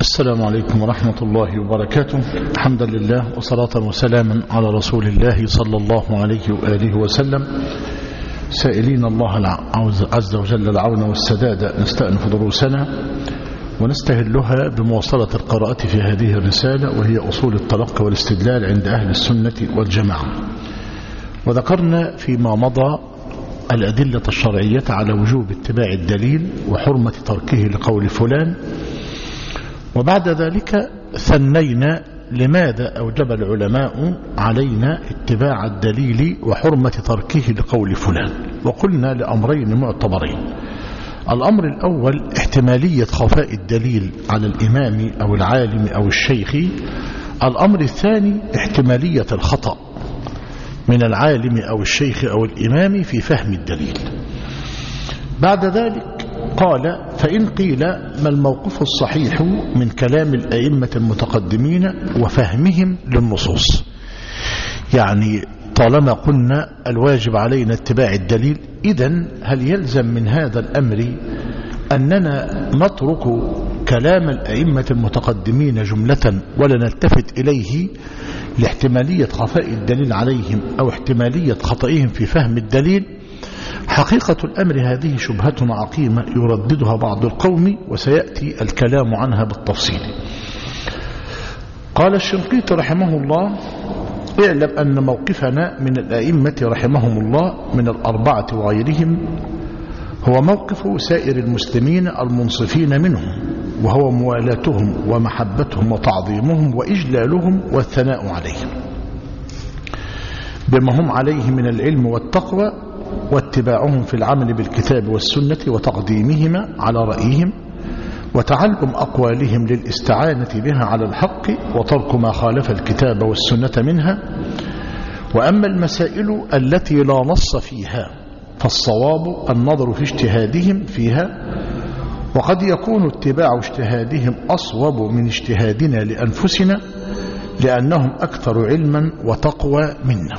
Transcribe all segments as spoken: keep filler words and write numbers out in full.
السلام عليكم ورحمة الله وبركاته. حمدا لله وصلاة وسلاما على رسول الله صلى الله عليه وآله وسلم، سائلين الله عز وجل العون والسداد. نستأنف دروسنا ونستهلها بمواصلة القراءة في هذه الرسالة، وهي أصول التلقي والاستدلال عند أهل السنة والجماعة. وذكرنا فيما مضى الأدلة الشرعية على وجوب اتباع الدليل وحرمة تركه لقول فلان، وبعد ذلك ثنينا لماذا أوجب العلماء علينا اتباع الدليل وحرمة تركه لقول فلان، وقلنا لأمرين معتبرين. الأمر الأول احتمالية خفاء الدليل على الإمام أو العالم أو الشيخ. الأمر الثاني احتمالية الخطأ من العالم أو الشيخ أو الإمام في فهم الدليل. بعد ذلك قال: فإن قيل ما الموقف الصحيح من كلام الأئمة المتقدمين وفهمهم للنصوص؟ يعني طالما قلنا الواجب علينا اتباع الدليل، إذن هل يلزم من هذا الأمر أننا نترك كلام الأئمة المتقدمين جملة ولا نلتفت إليه لاحتمالية خفاء الدليل عليهم أو احتمالية خطئهم في فهم الدليل؟ حقيقة الأمر هذه شبهة عقيمة يرددها بعض القوم، وسيأتي الكلام عنها بالتفصيل. قال الشنقيطي رحمه الله: اعلم أن موقفنا من الأئمة رحمهم الله من الأربعة وغيرهم هو موقف سائر المسلمين المنصفين منهم، وهو موالاتهم ومحبتهم وتعظيمهم وإجلالهم والثناء عليهم بما هم عليه من العلم والتقوى، واتباعهم في العمل بالكتاب والسنة وتقديمهما على رأيهم، وتعلم أقوالهم للاستعانة بها على الحق، وترك ما خالف الكتاب والسنة منها. وأما المسائل التي لا نص فيها فالصواب النظر في اجتهادهم فيها، وقد يكون اتباع اجتهادهم أصوب من اجتهادنا لأنفسنا، لأنهم أكثر علما وتقوى منا.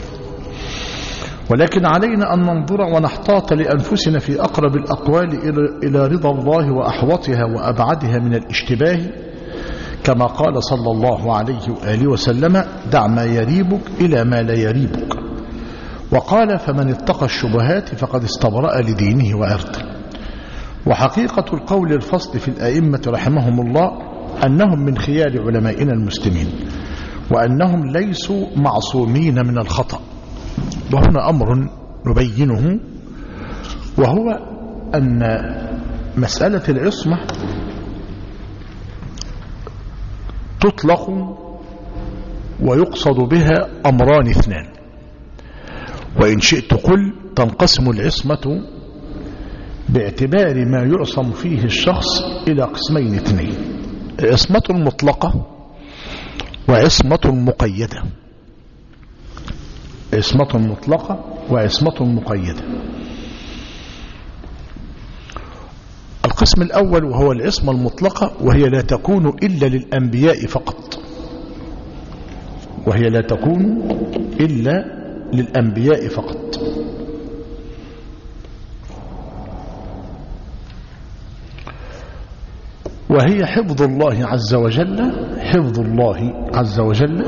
ولكن علينا أن ننظر ونحتاط لأنفسنا في أقرب الأقوال إلى رضا الله وأحوطها وأبعدها من الاشتباه، كما قال صلى الله عليه وآله وسلم: دع ما يريبك إلى ما لا يريبك. وقال: فمن اتقى الشبهات فقد استبرأ لدينه وعرضه. وحقيقة القول الفصل في الأئمة رحمهم الله أنهم من خيار علمائنا المسلمين، وأنهم ليسوا معصومين من الخطأ. وهنا أمر نبينه، وهو أن مسألة العصمة تطلق ويقصد بها أمران اثنان، وإن شئت قل تنقسم العصمة باعتبار ما يعصم فيه الشخص إلى قسمين اثنين: عصمة مطلقة وعصمة مقيدة. عصمة مطلقة وعصمة مقيدة. القسم الأول وهو العصمة المطلقة، وهي لا تكون إلا للأنبياء فقط، وهي لا تكون إلا للأنبياء فقط. وهي حفظ الله عز وجل حفظ الله عز وجل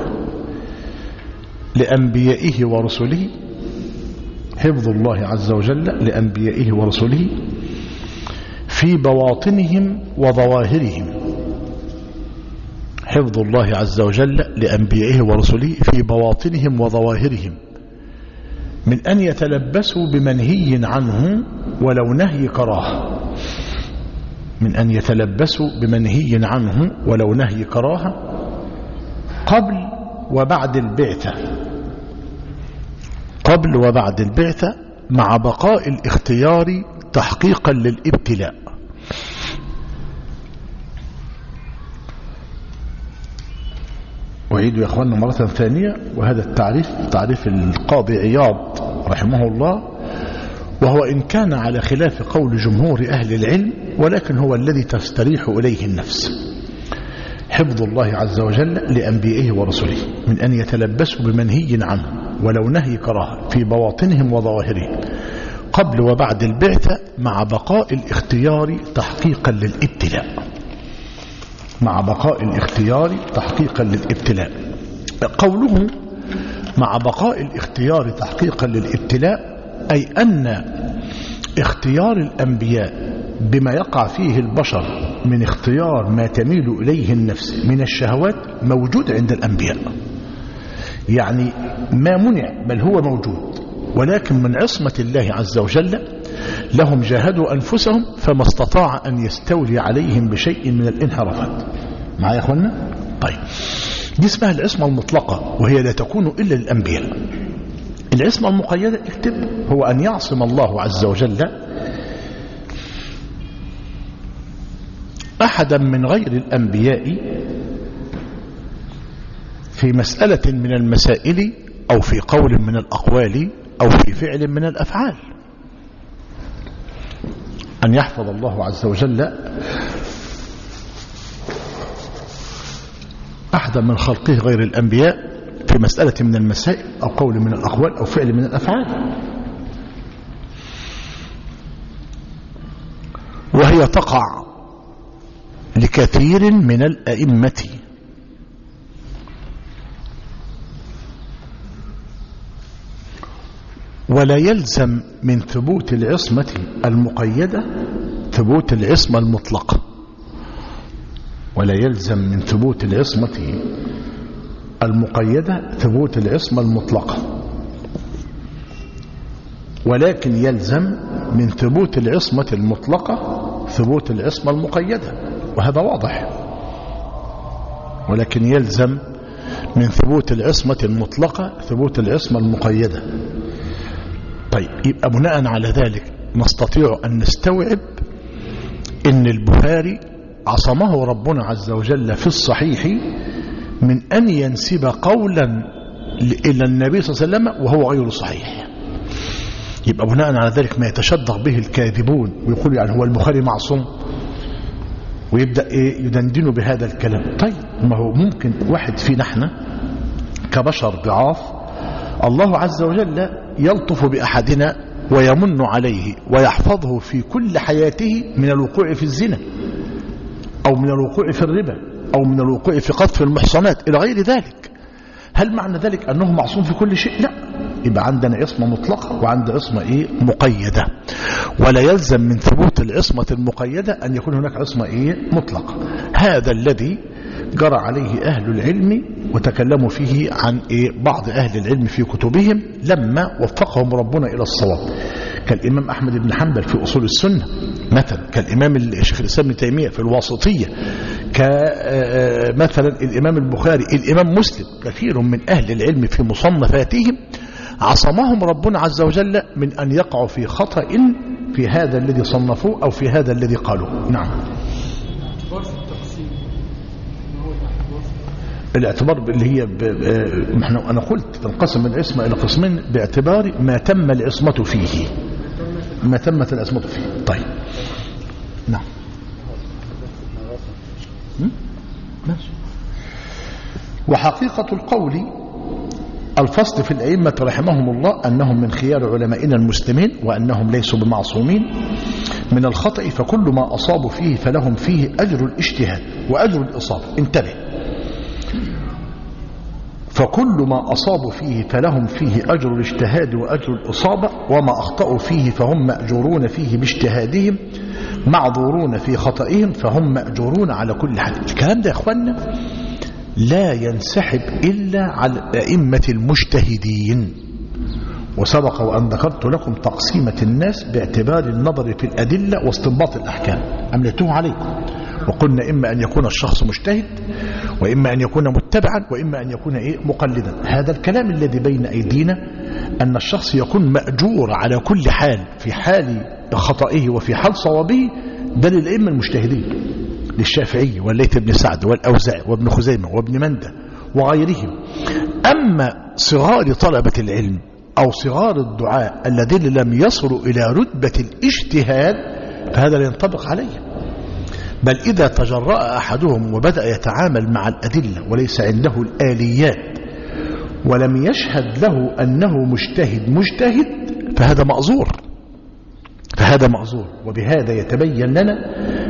لأنبيائه ورسله حفظ الله عز وجل لأنبيائه ورسله في بواطنهم وظواهرهم. حفظ الله عز وجل لأنبيائه ورسله في بواطنهم وظواهرهم، من أن يتلبسوا بمنهي عنه ولو نهي كراهة من أن يتلبسوا بمنهي عنه ولو نهي كراهة قبل وبعد البعثة قبل وبعد البعثة مع بقاء الاختيار تحقيقا للابتلاء. أعيد يا أخواننا مرة ثانية، وهذا التعريف تعريف القاضي عياض رحمه الله، وهو إن كان على خلاف قول جمهور أهل العلم، ولكن هو الذي تستريح إليه النفس. حفظ الله عز وجل لأنبيائه ورسله من أن يتلبسوا بمنهي عنه ولو نهي كراهة في بواطنهم وظواهرهم قبل وبعد البعثة مع بقاء الاختيار تحقيقا للابتلاء. مع بقاء الاختيار تحقيقا للابتلاء. قوله مع بقاء الاختيار تحقيقا للابتلاء أي أن اختيار الأنبياء بما يقع فيه البشر من اختيار ما تميل إليه النفس من الشهوات موجود عند الأنبياء، يعني ما منع بل هو موجود، ولكن من عصمة الله عز وجل لهم جاهدوا أنفسهم فما استطاع أن يستولي عليهم بشيء من الانحرافات. معايا يا أخوانا؟ طيب، دي اسمها العصمة المطلقة، وهي لا تكون إلا للأنبياء. العصمة المقيدة اكتب هو أن يعصم الله عز وجل أحدا من غير الأنبياء في مسألة من المسائل أو في قول من الأقوال أو في فعل من الأفعال. أن يحفظ الله عز وجل أحدا من خلقه غير الأنبياء في مسألة من المسائل أو قول من الأقوال أو فعل من الأفعال، وهي تقع لكثير من الأئمة، ولا يلزم من ثبوت العصمة المقيدة ثبوت العصمة المطلقة، ولا يلزم من ثبوت العصمة المقيدة ثبوت العصمة المطلقة، ولكن يلزم من ثبوت العصمة المطلقة ثبوت العصمة المقيدة، وهذا واضح. ولكن يلزم من ثبوت العصمة المطلقة ثبوت العصمة المقيدة. طيب، يبقى بناء على ذلك نستطيع أن نستوعب أن البخاري عصمه ربنا عز وجل في الصحيح من أن ينسب قولا إلى النبي صلى الله عليه وسلم وهو غير صحيح. يبقى بناء على ذلك ما يتشدق به الكاذبون ويقول يعني هو البخاري معصوم، ويبدأ إيه يدندنوا بهذا الكلام. طيب، ما هو ممكن واحد فينا احنا كبشر ضعاف الله عز وجل يلطف بأحدنا ويمن عليه ويحفظه في كل حياته من الوقوع في الزنا أو من الوقوع في الربا أو من الوقوع في قذف المحصنات إلى غير ذلك. هل معنى ذلك أنه معصوم في كل شيء؟ لا، يبقى عندنا عصمة مطلقة وعند عصمة إيه؟ مقيدة، ولا يلزم من ثبوت العصمة المقيدة أن يكون هناك عصمة إيه؟ مطلقة. هذا الذي جرى عليه أهل العلم وتكلموا فيه عن إيه؟ بعض أهل العلم في كتبهم لما وفقهم ربنا إلى الصواب، كالإمام أحمد بن حنبل في أصول السنة مثلا، كالإمام الشيخ الإسلام ابن تيمية في الواسطية، كمثلا الإمام البخاري، الإمام مسلم، كثير من أهل العلم في مصنفاتهم عصمهم ربنا عز وجل من أن يقعوا في خطأ في هذا الذي صنفوه أو في هذا الذي قالوه. نعم، الاعتبار اللي هي ب... انا قلت تنقسم العصمة إلى قسمين باعتبار ما تم العصمة فيه، ما تمت العصمة فيه. طيب، نعم، ماشي. وحقيقة القول الفصل في الأئمة رحمهم الله أنهم من خيار علمائنا المسلمين وأنهم ليسوا بمعصومين من الخطأ، فكل ما أصابوا فيه فلهم فيه أجر الاجتهاد وأجر الإصابة. انتبه، فكل ما أصابوا فيه فلهم فيه أجر الاجتهاد وأجر الإصابة، وما أخطأوا فيه فهم مأجورون فيه باجتهادهم معذورون في خطئهم فهم مأجورون على كل حال. الكلام ده يا أخوانا لا ينسحب إلا على الأئمة المجتهدين، وسبق وأن ذكرت لكم تقسيمة الناس باعتبار النظر في الأدلة واستنباط الأحكام، أملتوه عليكم، وقلنا إما أن يكون الشخص مجتهد وإما أن يكون متبعا وإما أن يكون إيه؟ مقلدا. هذا الكلام الذي بين أيدينا أن الشخص يكون مأجور على كل حال في حال خطئه وفي حال صوابه، ده للأئمة المجتهدين، للشافعي والليث بن سعد والأوزاعي وابن خزيمة وابن مندة وغيرهم. أما صغار طلبة العلم أو صغار الدعاء الذين لم يصلوا إلى رتبة الاجتهاد فهذا لا ينطبق عليه، بل إذا تجرأ أحدهم وبدأ يتعامل مع الأدلة وليس عنده الآليات ولم يشهد له أنه مجتهد مجتهد فهذا مأزور، فهذا مأزور. وبهذا يتبين لنا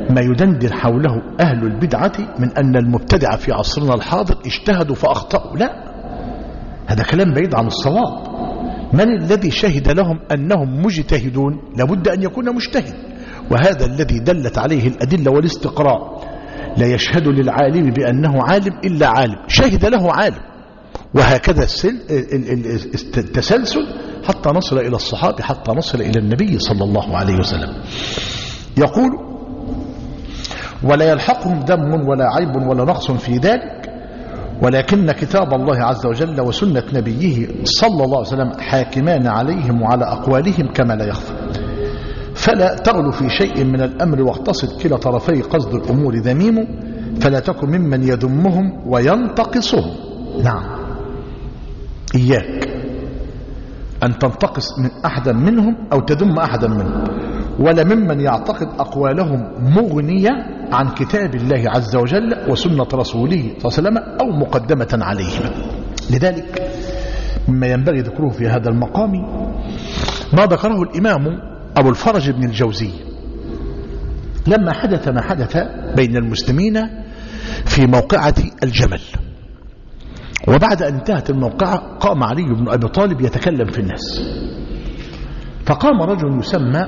ما يدندن حوله أهل البدعة من أن المبتدع في عصرنا الحاضر اجتهدوا فأخطأوا. لا، هذا كلام بعيد عن الصواب. من الذي شهد لهم أنهم مجتهدون؟ لابد أن يكون مجتهد، وهذا الذي دلت عليه الأدلة والاستقراء. لا يشهد للعالم بأنه عالم إلا عالم شهد له عالم، وهكذا التسلسل حتى نصل إلى الصحابة، حتى نصل إلى النبي صلى الله عليه وسلم. يقول: ولا يلحقهم دم ولا عيب ولا نقص في ذلك، ولكن كتاب الله عز وجل وسنة نبيه صلى الله عليه وسلم حاكمان عليهم وعلى أقوالهم كما لا يخفى، فلا تغلو في شيء من الأمر واقتصد كلا طرفي قصد الأمور ذميم، فلا تكن ممن يذمهم وينتقصهم. نعم، إياك أن تنتقص من أحدا منهم أو تذم أحدا منهم، ولا ممن يعتقد أقوالهم مغنية عن كتاب الله عز وجل وسنة رسوله صلى الله عليه وسلم أو مقدمة عليهم. لذلك مما ينبغي ذكره في هذا المقام ما ذكره الإمام أبو الفرج بن الجوزي لما حدث ما حدث بين المسلمين في موقعة الجمل، وبعد أن انتهت الموقعة قام علي بن أبي طالب يتكلم في الناس، فقام رجل يسمى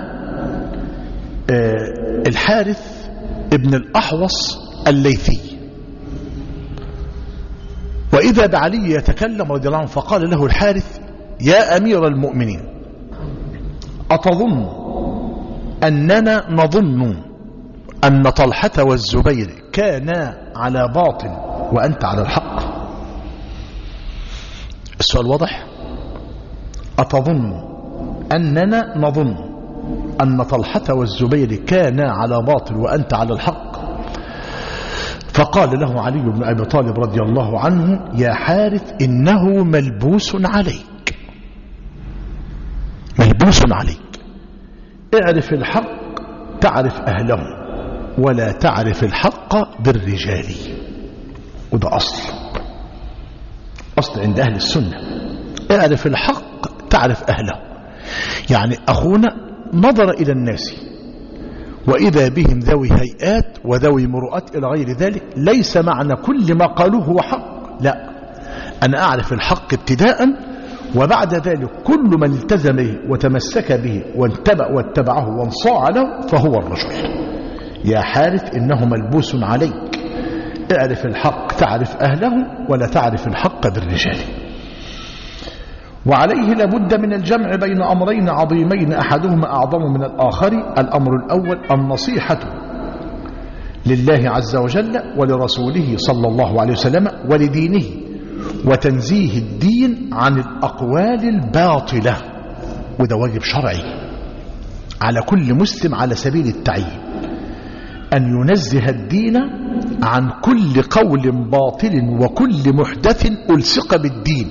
الحارث ابن الأحوص الليثي، وإذا بعلي يتكلم رضي الله عنه فقال له الحارث: يا أمير المؤمنين، أتظن أننا نظن أن طلحة والزبير كانا على باطل وأنت على الحق؟ السؤال واضح؟ أتظن أننا نظن أن طلحة والزبير كانا على باطل وأنت على الحق؟ فقال له علي بن أبي طالب رضي الله عنه: يا حارث، إنه ملبوس عليك، ملبوس عليك. اعرف الحق تعرف أهله، ولا تعرف الحق بالرجال. وده أصل أصل عند أهل السنة، اعرف الحق تعرف أهله. يعني أخونا نظر إلى الناس وإذا بهم ذوي هيئات وذوي مروءات إلى غير ذلك، ليس معنى كل ما قالوه هو حق، لا، أنا أعرف الحق ابتداء، وبعد ذلك كل من التزم به وتمسك به واتبع واتبعه وانصاع له فهو الرجل. يا حارث، إنه ملبوس عليك، اعرف الحق تعرف أهله، ولا تعرف الحق بالرجال. وعليه لابد من الجمع بين أمرين عظيمين أحدهما أعظم من الآخر. الأمر الأول النصيحة لله عز وجل ولرسوله صلى الله عليه وسلم ولدينه، وتنزيه الدين عن الأقوال الباطلة، وده واجب شرعي على كل مسلم على سبيل التعيين، أن ينزه الدين عن كل قول باطل وكل محدث ألصق بالدين.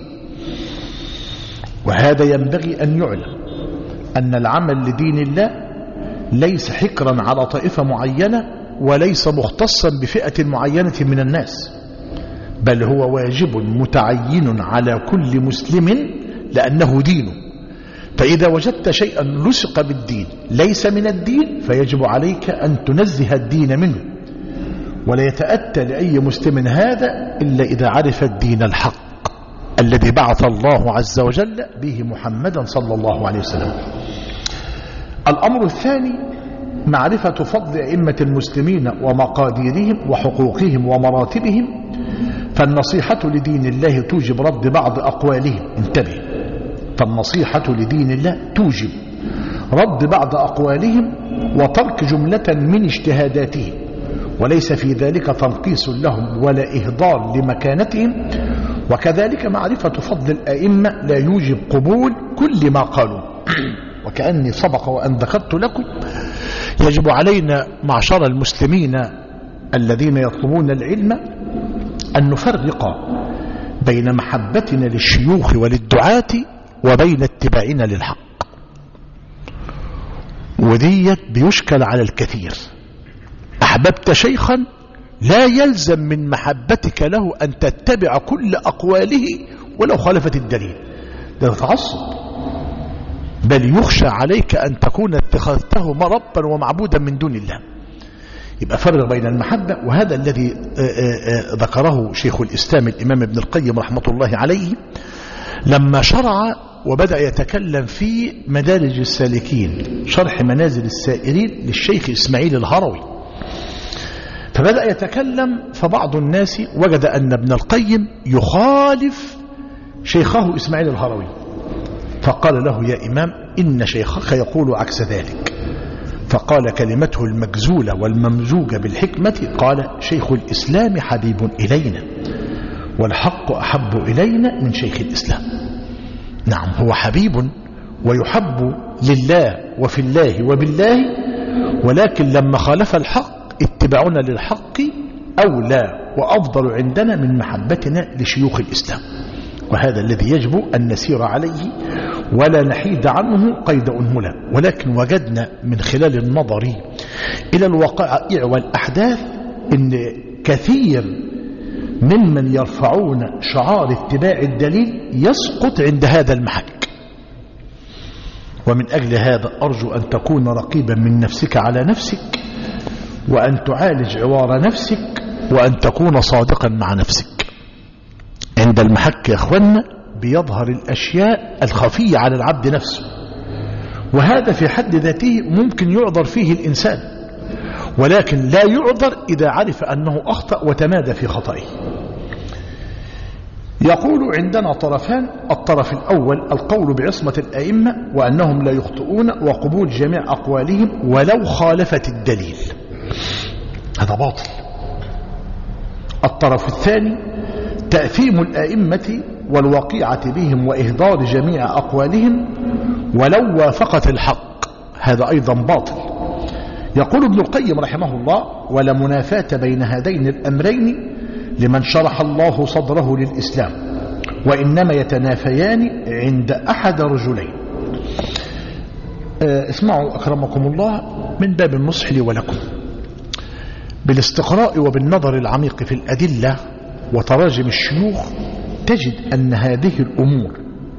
وهذا ينبغي أن يعلم أن العمل لدين الله ليس حكرا على طائفة معينة، وليس مختصا بفئة معينة من الناس، بل هو واجب متعين على كل مسلم لأنه دينه. فإذا وجدت شيئا لصق بالدين ليس من الدين فيجب عليك أن تنزه الدين منه، ولا يتأتى لأي مسلم هذا إلا إذا عرف الدين الحق الذي بعث الله عز وجل به محمدا صلى الله عليه وسلم. الأمر الثاني معرفة فضل أئمة المسلمين ومقاديرهم وحقوقهم ومراتبهم. فالنصيحة لدين الله توجب رد بعض أقوالهم، انتبه، فالنصيحة لدين الله توجب رد بعض أقوالهم وترك جملة من اجتهاداتهم، وليس في ذلك تنقيص لهم ولا إهدار لمكانتهم. وكذلك معرفة فضل الأئمة لا يوجب قبول كل ما قالوا. وكأني سبق وأن ذكرت لكم يجب علينا معشر المسلمين الذين يطلبون العلم أن نفرق بين محبتنا للشيوخ وللدعاة وبين اتباعنا للحق، وديت بيشكل على الكثير. أحببت شيخا لا يلزم من محبتك له أن تتبع كل أقواله ولو خالفت الدليل، ده تعصب، بل يخشى عليك أن تكون اتخذته مربا ومعبودا من دون الله. يبقى فرق بين المحبة، وهذا الذي ذكره شيخ الإسلام الإمام ابن القيم رحمة الله عليه لما شرع وبدأ يتكلم في مدارج السالكين، شرح منازل السائرين للشيخ إسماعيل الهروي. فبدأ يتكلم، فبعض الناس وجد أن ابن القيم يخالف شيخه إسماعيل الهروي، فقال له: يا إمام، إن شيخك يقول عكس ذلك. فقال كلمته المجزولة والممزوجة بالحكمة، قال: شيخ الإسلام حبيب إلينا، والحق أحب إلينا من شيخ الإسلام. نعم، هو حبيب ويحب لله وفي الله وبالله، ولكن لما خالف الحق اتباعنا للحق أولى وأفضل عندنا من محبتنا لشيوخ الإسلام، وهذا الذي يجب أن نسير عليه ولا نحيد عنه قيد أنملة. ولكن وجدنا من خلال النظر إلى الوقائع والأحداث إن كثير ممن يرفعون شعار اتباع الدليل يسقط عند هذا المحك. ومن أجل هذا أرجو أن تكون رقيبا من نفسك على نفسك، وأن تعالج عوار نفسك، وأن تكون صادقا مع نفسك. عند المحك يا أخوانا بيظهر الأشياء الخفية على العبد نفسه، وهذا في حد ذاته ممكن يعذر فيه الإنسان، ولكن لا يعذر إذا عرف أنه أخطأ وتمادى في خطئه. يقول عندنا طرفان: الطرف الأول القول بعصمة الأئمة وأنهم لا يخطئون، وقبول جميع أقوالهم ولو خالفت الدليل، هذا باطل. الطرف الثاني تأثيم الأئمة والوقيعة بهم وإهدار جميع أقوالهم ولو وافقت الحق، هذا أيضا باطل. يقول ابن القيم رحمه الله: ولا منافاة بين هذين الأمرين لمن شرح الله صدره للإسلام، وإنما يتنافيان عند أحد رجلين. اسمعوا أكرمكم الله من باب النصح لي ولكم، بالاستقراء وبالنظر العميق في الأدلة وتراجم الشيوخ تجد أن هذه الأمور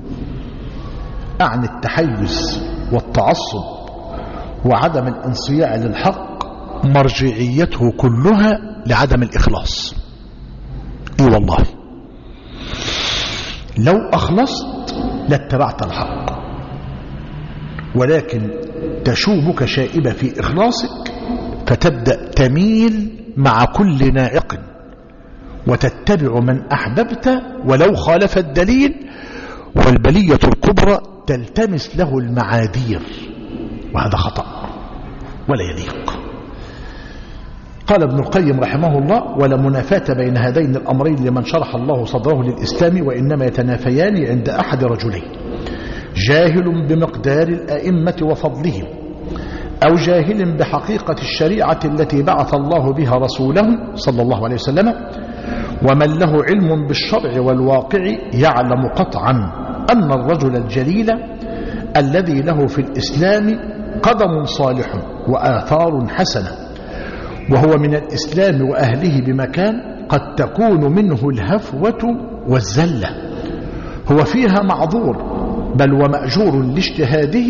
عن التحيز والتعصب وعدم الانصياع للحق مرجعيته كلها لعدم الإخلاص. اي والله، لو أخلصت لاتبعت الحق، ولكن تشوبك شائبة في إخلاصك فتبدأ تميل مع كل ناعق وتتبع من أحببت ولو خالف الدليل، والبلية الكبرى تلتمس له المعاذير، وهذا خطأ ولا يليق. قال ابن القيم رحمه الله: ولا منافاة بين هذين الأمرين لمن شرح الله صدره للإسلام، وإنما يتنافيان عند أحد رجلين: جاهل بمقدار الأئمة وفضلهم، أو جاهل بحقيقة الشريعة التي بعث الله بها رسوله صلى الله عليه وسلم، ومن له علم بالشرع والواقع يعلم قطعا أن الرجل الجليل الذي له في الإسلام قدم صالح وآثار حسنة، وهو من الإسلام وأهله بمكان قد تكون منه الهفوة والزلة، هو فيها معذور بل ومأجور لاجتهاده،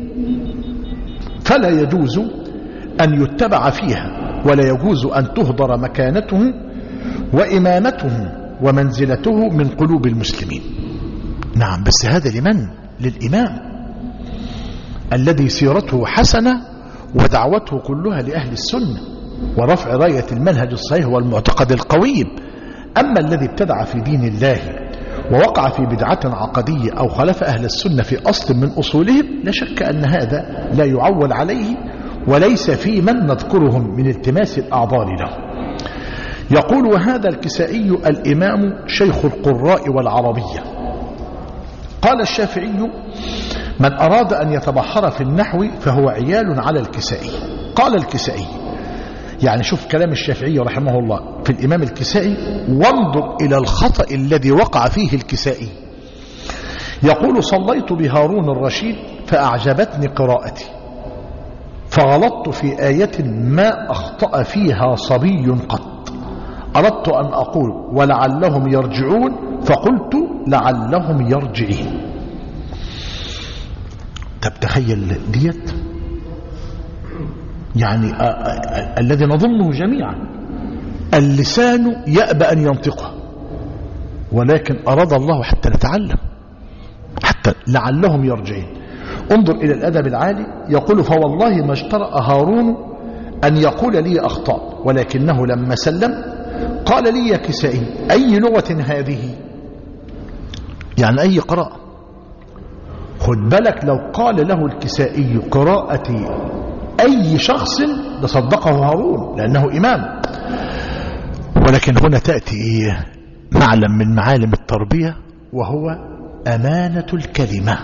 فلا يجوز أن يتبع فيها، ولا يجوز أن تهدر مكانته وإمامته ومنزلته من قلوب المسلمين. نعم، بس هذا لمن؟ للإمام الذي سيرته حسنة ودعوته كلها لأهل السنة ورفع راية المنهج الصحيح والمعتقد القويم. أما الذي ابتدع في دين الله ووقع في بدعة عقدية أو خلف أهل السنة في أصل من أصولهم، لا شك أن هذا لا يعول عليه، وليس في من نذكرهم من التماس الأعذار له. يقول: وهذا الكسائي الإمام شيخ القراء والعربية. قال الشافعي: من أراد أن يتبحر في النحو فهو عيال على الكسائي. قال الكسائي، يعني شوف كلام الشافعي رحمه الله في الإمام الكسائي، وانظر إلى الخطأ الذي وقع فيه الكسائي. يقول: صليت بهارون الرشيد فأعجبتني قراءتي، فغلطت في آية ما أخطأ فيها صبي قط، أردت أن أقول ولعلهم يرجعون، فقلت لعلهم يرجعين. طب تخيل ديت، يعني آآ آآ الذي نظنه جميعا اللسان يأبى أن ينطقه، ولكن أراد الله حتى نتعلم، حتى لعلهم يرجعون. انظر إلى الأدب العالي، يقول فوالله ما اجترأ هارون أن يقول لي أخطاء، ولكنه لما سلم قال لي يا كسائي أي لغة هذه؟ يعني أي قراءة. خد بالك لو قال له الكسائي قراءة أي شخص لصدقه هارون لأنه إمام، ولكن هنا تأتي معلم من معالم التربية وهو أمانة الكلمة.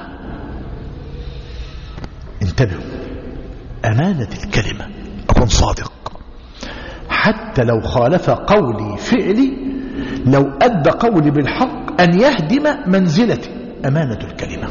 انتبهوا، أمانة الكلمة، أكون صادق حتى لو خالف قولي فعلي، لو أدى قولي بالحق أن يهدم منزلتي، أمانة الكلمة.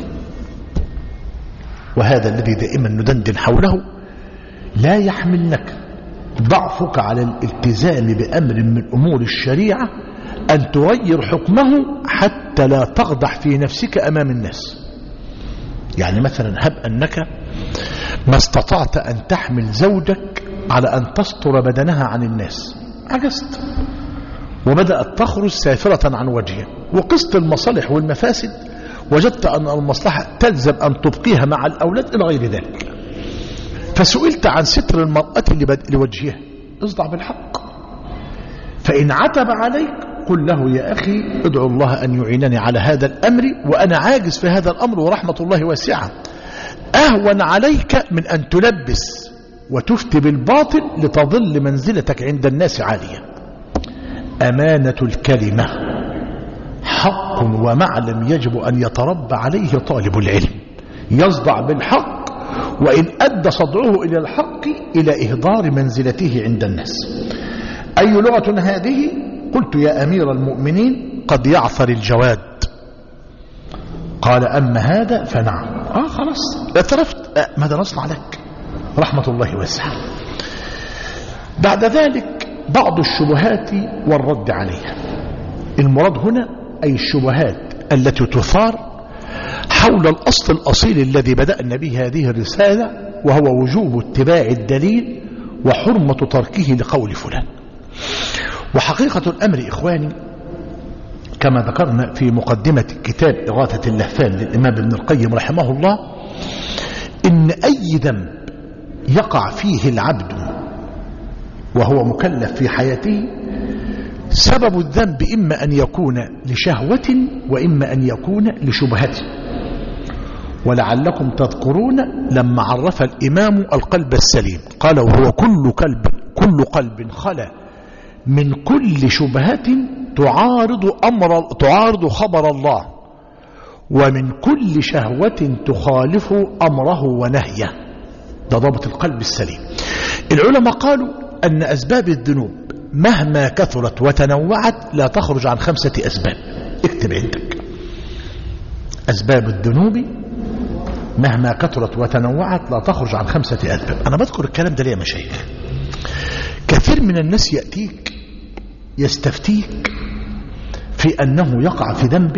وهذا الذي دائما ندندن حوله، لا يحملنك ضعفك على الالتزام بأمر من أمور الشريعة أن تغير حكمه حتى لا تغضح في نفسك أمام الناس. يعني مثلا هب أنك ما استطعت أن تحمل زوجك على أن تستر بدنها عن الناس، عجزت وبدأت تخرج سافرة عن وجهها، وقست المصالح والمفاسد وجدت أن المصلحة تلزم أن تبقيها مع الأولاد إلى غير ذلك، فسئلت عن ستر المرأة لوجهها، اصدع بالحق. فإن عتب عليك قل له يا أخي ادعو الله أن يعينني على هذا الأمر وأنا عاجز في هذا الأمر ورحمة الله واسعة، أهون عليك من أن تلبس وتفتي بالباطل لتظل منزلتك عند الناس عالية. أمانة الكلمة حق ومعلم يجب أن يتربى عليه طالب العلم، يصدع بالحق وإن أدى صدعه إلى الحق إلى إهدار منزلته عند الناس. أي لغة هذه؟ قلت يا أمير المؤمنين قد يعثر الجواد. قال أما هذا فنعم. آه خلاص اعترفت، آه ماذا نصنع لك؟ رحمة الله واسعة. بعد ذلك بعض الشبهات والرد عليها. المراد هنا أي الشبهات التي تثار حول الأصل الأصيل الذي بدأنا به هذه الرسالة، وهو وجوب اتباع الدليل وحرمة تركه لقول فلان. وحقيقة الأمر إخواني كما ذكرنا في مقدمة كتاب إغاثة اللهفان للإمام ابن القيم رحمه الله، إن أي ذنب يقع فيه العبد وهو مكلف في حياته سبب الذنب إما أن يكون لشهوة وإما أن يكون لشبهة. ولعلكم تذكرون لما عرف الإمام القلب السليم قال وهو كل قلب كل قلب خلا من كل شبهة تعارض أمر تعارض خبر الله ومن كل شهوة تخالف أمره ونهيه. ده ضابط القلب السليم. العلماء قالوا أن أسباب الذنوب مهما كثرت وتنوعت لا تخرج عن خمسة أسباب. اكتب عندك أسباب الذنوب مهما كثرت وتنوعت لا تخرج عن خمسة أسباب. أنا بذكر الكلام ده ليه يا مشايخ؟ كثير من الناس يأتيك يستفتيك في أنه يقع في ذنب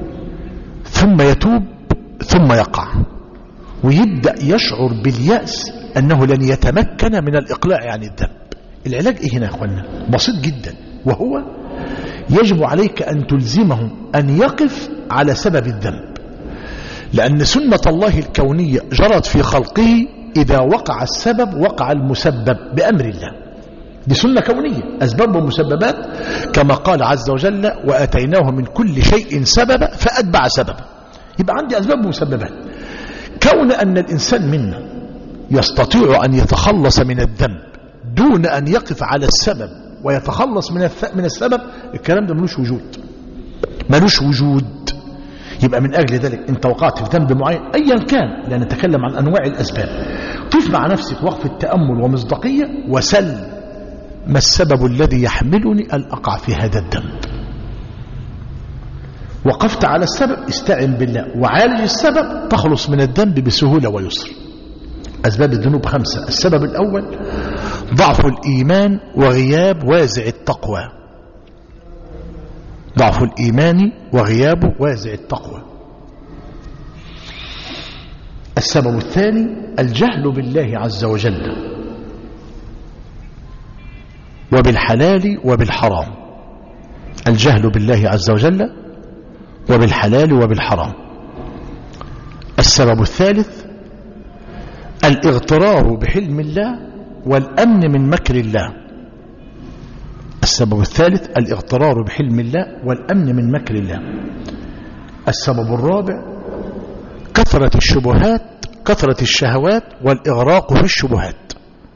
ثم يتوب ثم يقع، ويبدأ يشعر باليأس أنه لن يتمكن من الإقلاع عن الذنب. العلاج إيه هنا يا أخوانا؟ بسيط جدا، وهو يجب عليك أن تلزمه أن يقف على سبب الذنب، لأن سنة الله الكونية جرت في خلقه إذا وقع السبب وقع المسبب بأمر الله. دي سنة كونية، أسباب ومسببات، كما قال عز وجل وآتيناه من كل شيء سببا فأتبع سببا. يبقى عندي أسباب ومسببات. كون أن الإنسان منا يستطيع أن يتخلص من الذنب دون أن يقف على السبب ويتخلص من من السبب، الكلام ده ملوش وجود، ملوش وجود. يبقى من أجل ذلك أنت وقعت في ذنب معين أيا كان، لا نتكلم عن أنواع الأسباب، قف مع نفسك وقف التأمل ومصداقية وسل ما السبب الذي يحملني أن أقع في هذا الذنب. وقفت على السبب استعن بالله وعالج السبب تخلص من الذنب بسهولة ويسر. أسباب الذنوب خمسة. السبب الأول ضعف الإيمان وغياب وازع التقوى. ضعف الإيمان وغياب وازع التقوى. السبب الثاني الجهل بالله عز وجل وبالحلال وبالحرام، الجهل بالله عز وجل وبالحلال وبالحرام. السبب الثالث الاغترار بحلم الله والأمن من مكر الله. السبب الثالث الاغترار بحلم الله والأمن من مكر الله. السبب الرابع كثرة الشبهات، كثرة الشهوات والإغراق في الشبهات،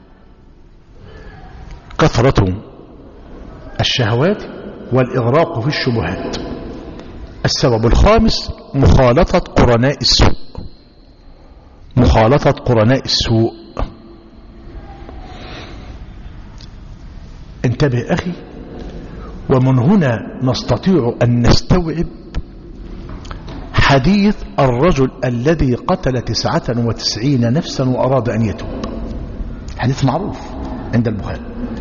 كثرة الشهوات والإغراق في الشبهات. السبب الخامس مخالطة قرناء السوء، مخالطة قرناء السوء. انتبه أخي، ومن هنا نستطيع أن نستوعب حديث الرجل الذي قتل تسعة وتسعين نفسا وأراد أن يتوب، حديث معروف عند البخاري.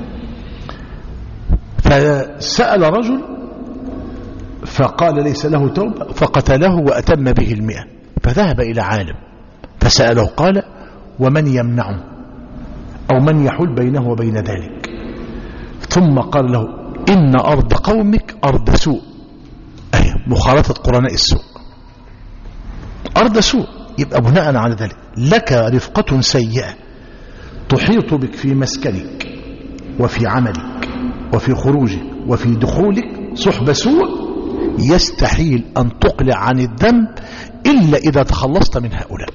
فسأل رجل فقال ليس له توبة فقتله وأتم به المئة، فذهب إلى عالم فسأله قال ومن يمنعه أو من يحول بينه وبين ذلك؟ ثم قال له إن أرض قومك أرض سوء، أي مخالطة قرناء السوء، أرض سوء. يبقى بناء على ذلك لك رفقة سيئة تحيط بك في مسكنك وفي عملك وفي خروجك وفي دخولك، صحبة سوء يستحيل أن تقلع عن الذنب إلا إذا تخلصت من هؤلاء.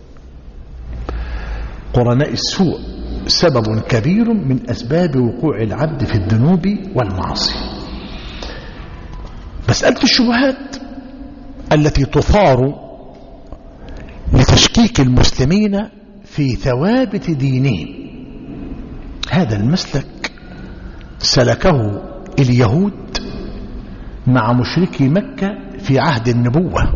قرناء السوء سبب كبير من أسباب وقوع العبد في الذنوب والمعاصي. مسألة الشبهات التي تثار لتشكيك المسلمين في ثوابت دينهم، هذا المسلك سلكه اليهود مع مشركي مكة في عهد النبوة،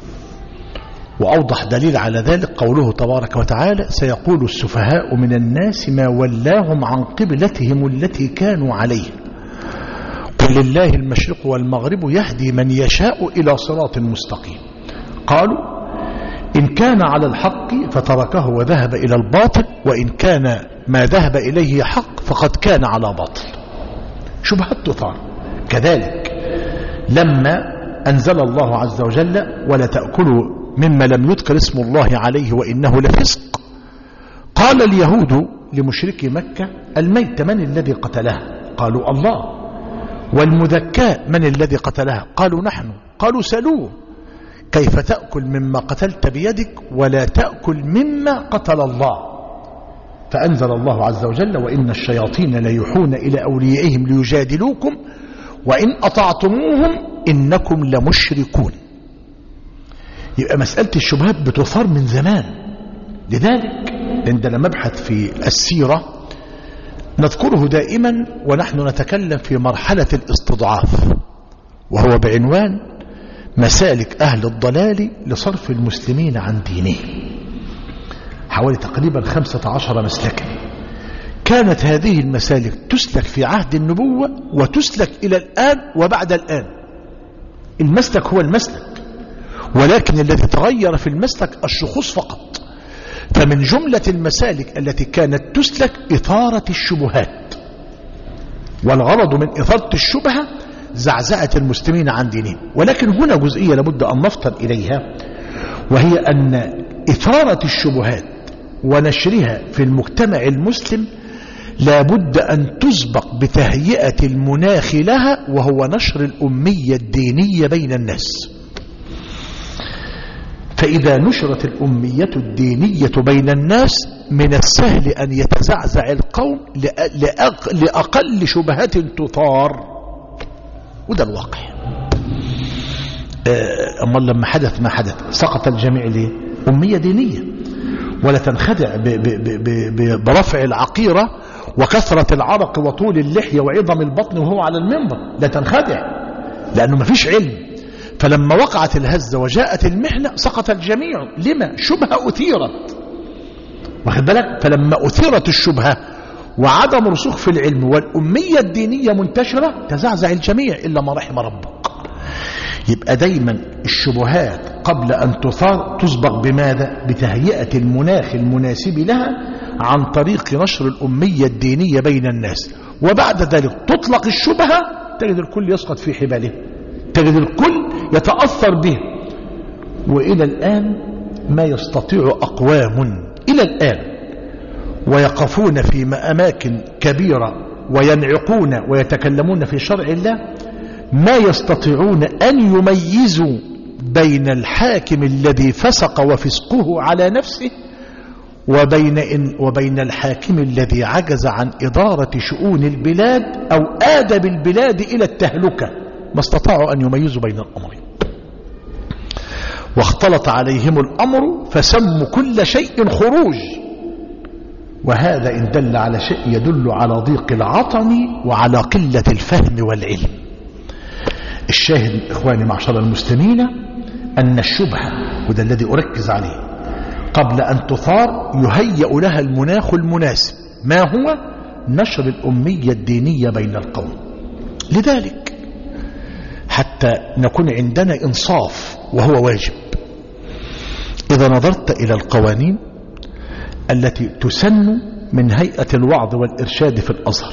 وأوضح دليل على ذلك قوله تبارك وتعالى سيقول السفهاء من الناس ما ولاهم عن قبلتهم التي كانوا عليها قل لله المشرق والمغرب يهدي من يشاء إلى صراط مستقيم. قالوا إن كان على الحق فتركه وذهب إلى الباطل، وإن كان ما ذهب إليه حق فقد كان على باطل. شبهات تثار. كذلك لما أنزل الله عز وجل ولا تأكلوا مما لم يذكر اسم الله عليه وإنه لفسق، قال اليهود لمشركي مكة الميت من الذي قتلها؟ قالوا الله. والمذكاء من الذي قتلها؟ قالوا نحن. قالوا سلوه كيف تأكل مما قتلت بيدك ولا تأكل مما قتل الله؟ فأنزل الله عز وجل وإن الشياطين ليوحون إلى أوليائهم ليجادلوكم وإن أطعتموهم إنكم لمشركون. يبقى مسألة الشبهات بتثار من زمان. لذلك عندنا مبحث في السيرة نذكره دائما ونحن نتكلم في مرحلة الاستضعاف، وهو بعنوان مسالك أهل الضلال لصرف المسلمين عن دينهم. حوالي تقريبا خمسة عشر مسلكا كانت هذه المسالك تسلك في عهد النبوة وتسلك إلى الآن وبعد الآن. المسلك هو المسلك، ولكن الذي تغير في المسلك الشخوص فقط. فمن جملة المسالك التي كانت تسلك إثارة الشبهات، والغرض من إثارة الشبهة زعزعة المسلمين عن دينهم. ولكن هنا جزئية لابد أن نفطن إليها، وهي أن إثارة الشبهات ونشرها في المجتمع المسلم لابد أن تسبق بتهيئة المناخ لها، وهو نشر الأمية الدينية بين الناس. فإذا نشرت الأمية الدينية بين الناس من السهل أن يتزعزع القوم لأقل شبهات تثار، وده الواقع. أما لما حدث ما حدث سقط الجميع ليه؟ أمية دينية. ولا تنخدع ب ب ب برفع العقيرة وكثرة العرق وطول اللحية وعظم البطن وهو على المنبر، لا تنخدع، لأنه ما فيش علم. فلما وقعت الهزة وجاءت المحنة سقط الجميع. لما؟ شبهة أثيرت، واخد بالك؟ فلما أثيرت الشبهة وعدم رسوخ في العلم والأمية الدينية منتشرة تزعزع الجميع إلا ما رحم ربك. يبقى دايما الشبهات قبل أن تثار تسبق بماذا؟ بتهيئة المناخ المناسب لها، عن طريق نشر الأمية الدينية بين الناس، وبعد ذلك تطلق الشبهة تجد الكل يسقط في حباله، تجد الكل يتأثر به. وإلى الآن ما يستطيع أقوام إلى الآن ويقفون في أماكن كبيرة وينعقون ويتكلمون في شرع الله ما يستطيعون أن يميزوا بين الحاكم الذي فسق وفسقه على نفسه وبين, إن وبين الحاكم الذي عجز عن إدارة شؤون البلاد أو آدى بالبلاد إلى التهلكة. ما استطاعوا أن يميزوا بين الأمرين، واختلط عليهم الأمر فسموا كل شيء خروج. وهذا إن دل على شيء يدل على ضيق العطن وعلى قلة الفهم والعلم. الشاهد إخواني معشر المسلمين أن الشبهة، وده الذي أركز عليه، قبل أن تثار يهيأ لها المناخ المناسب. ما هو؟ نشر الأمية الدينية بين القوم. لذلك حتى نكون عندنا إنصاف وهو واجب، إذا نظرت إلى القوانين التي تسن من هيئة الوعظ والإرشاد في الأزهر